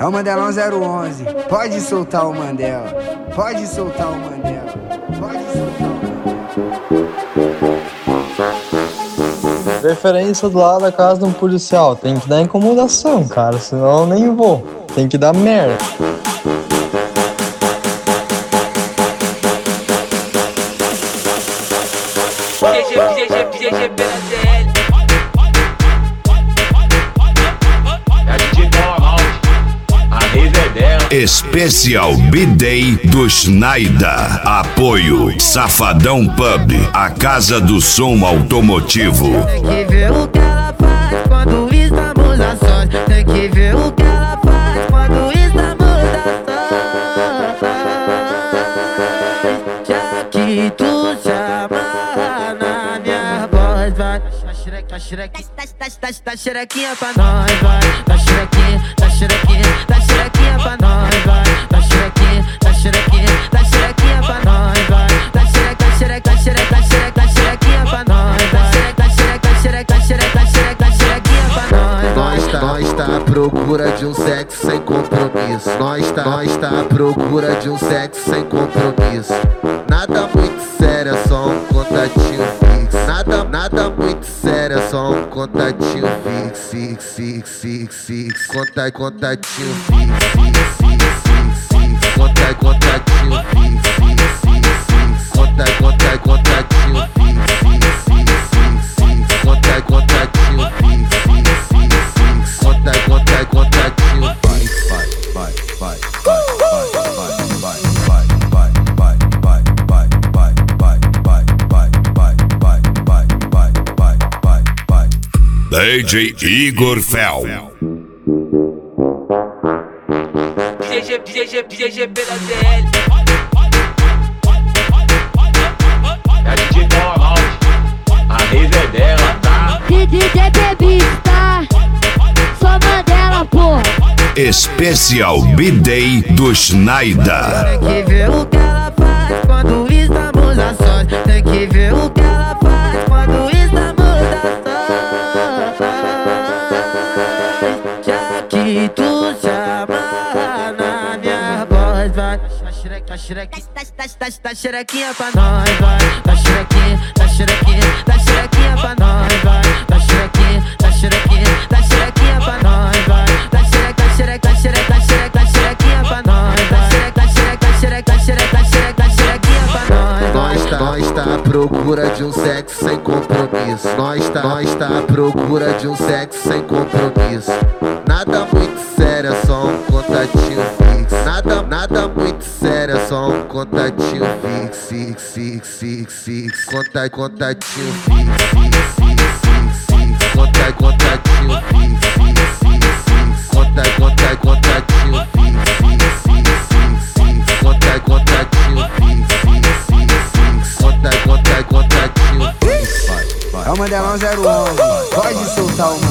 É o Mandelão 011. Pode soltar o Mandela. Pode soltar o Mandela. Pode soltar o Mandela. Preferência do lado da casa de um policial. Tem que dar incomodação, cara. Senão eu nem vou. Tem que dar merda. Especial B-Day do Schneider. Apoio Safadão Pub, a casa do som automotivo. Tem que ver o que ela faz quando estamos a sós. Tem que ver o que ela faz quando estamos a sós. Já que tu se amarra na minha voz, vai. Tá xerequinha pra nós, vai. Tá xerequinha pra nós, vai. Tá xerequinha pra nós, vai. Tá xerequinha pra nós, vai. Tá xerequinha pra nós. Nós tá à procura de um sexo sem compromisso. Nós tá à procura de um sexo sem compromisso. Nada muito sério, é só um contatinho fixo. Nada muito sério, é só um contatinho fixo. Contatinho fixo. Contatinho fixo. Contatinho DJ Igor Fel. GGB da ZL. É a DJ Paula, a rave é dela, tá? DJ Bebista, só Mandela, porra. Especial B-Day do Schneider. Tem que ver o que ela faz quando estamos a sós. Tem que ver o que ela faz quando estamos a sós. Já que tu se amarra na minha voz, vai. Tá xerequinha pra nós, vai. Tá xerequinha pra nós, vai. Tá xerequinha pra nós, vai. Tá xerequinha pra nós, vai. Tá xerequinha pra nós. Nós tá à procura de um sexo sem compromisso. Nós tá à procura de um sexo sem compromisso. Nada muito sério, é só um contatinho fixo. Nada muito sério, é só um contatinho fixo. Contatinho fixo. Contatinho fixo. Contatinho É o Mandelão 011. Pode soltar o Mandela.